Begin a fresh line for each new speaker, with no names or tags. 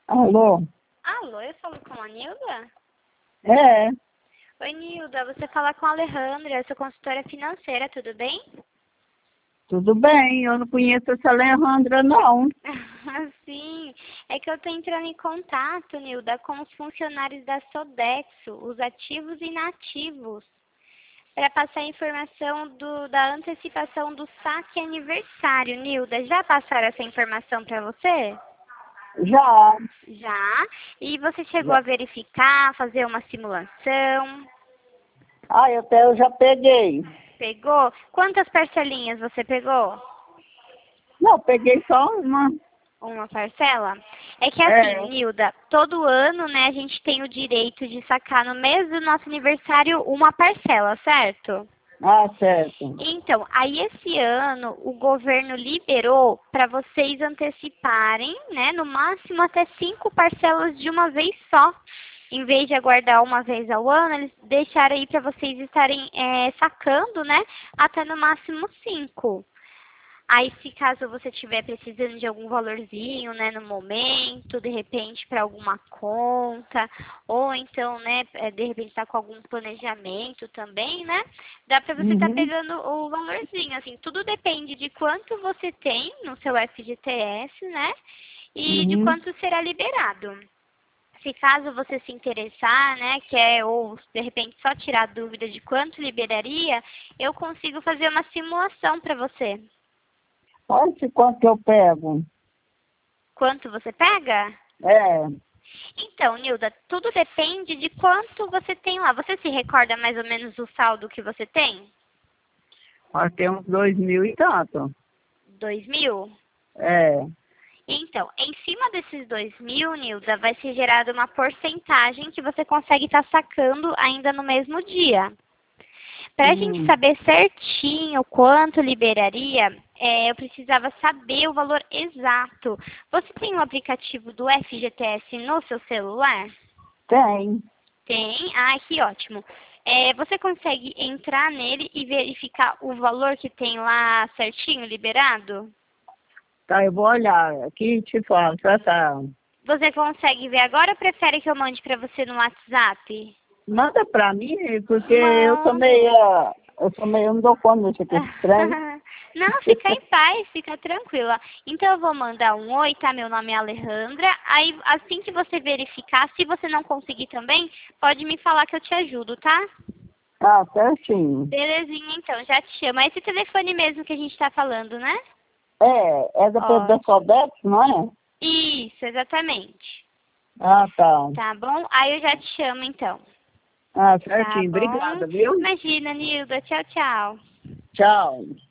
Alô?
Alô, eu falo com a Nilda?
É,
Oi, Nilda, você fala com a Alejandra, eu sou consultora financeira, tudo bem?
tudo bem. Eu não conheço essa Alejandra, não.
Sim, é que eu estou entrando em contato, Nilda, com os funcionários da Sodexo, os ativos e inativos, para passar a informação da antecipação do saque aniversário. Nilda, já passaram essa informação para você?
Já,
Já. E você chegou
já.
a verificar, fazer uma simulação?
Ah, eu já peguei.
Pegou? Quantas parcelinhas você pegou?
Não, peguei só uma.
Uma parcela? É que assim,
É.
Nilda, todo ano, né, a gente tem o direito de sacar no mês do nosso aniversário uma parcela, certo?
Ah, certo.
Então, aí esse ano o governo liberou para vocês anteciparem, né, no máximo até 5 parcelas de uma vez só. Em vez de aguardar uma vez ao ano, eles deixaram aí para vocês estarem sacando, né, até no máximo 5. Aí, se caso você estiver precisando de algum valorzinho, né, no momento, de repente para alguma conta, ou então, né, de repente está com algum planejamento também, né, dá para você estar
Uhum,
pegando o valorzinho, assim, tudo depende de quanto você tem no seu FGTS, né, e de
uhum.
quanto será liberado. Se caso você se interessar, né, quer ou de repente só tirar dúvida de quanto liberaria, eu consigo fazer uma simulação para você.
Olha quanto que eu pego.
Quanto você pega?
É,
Então, Nilda, tudo depende de quanto você tem lá. Você se recorda mais ou menos o saldo que você tem?
nós temos 2.000 e tanto.
2.000?
É.
Então, em cima desses 2.000, Nilda, vai ser gerada uma porcentagem que você consegue estar sacando ainda no mesmo dia. Para a gente
Hum.
saber certinho quanto liberaria, eu precisava saber o valor exato. Você tem o aplicativo do FGTS no seu celular?
Tem.
Tem? Ah, que ótimo. Você consegue entrar nele e verificar o valor que tem lá certinho liberado?
Tá, eu vou olhar aqui e te falo, tá.
Você consegue ver agora ou prefere que eu mande para você no WhatsApp?
Manda pra mim, porque
Mando.
eu não dou conta desse aqui estranho.
Não, fica em paz, fica tranquila. Então eu vou mandar um oi, tá? Meu nome é Alejandra. Aí assim que você verificar, se você não conseguir também, pode me falar que eu te ajudo, tá?
Ah, certinho.
Belezinha, então, já te chamo. É esse telefone mesmo que a gente tá falando, né?
É da
Ótimo.
Sodex, não é?
Isso, exatamente.
Ah, tá.
Tá bom? Aí eu já te chamo, então.
Ah,
Tá
certinho.
bom?
Obrigada, viu?
Imagina, Nilda. Tchau, tchau.
Tchau.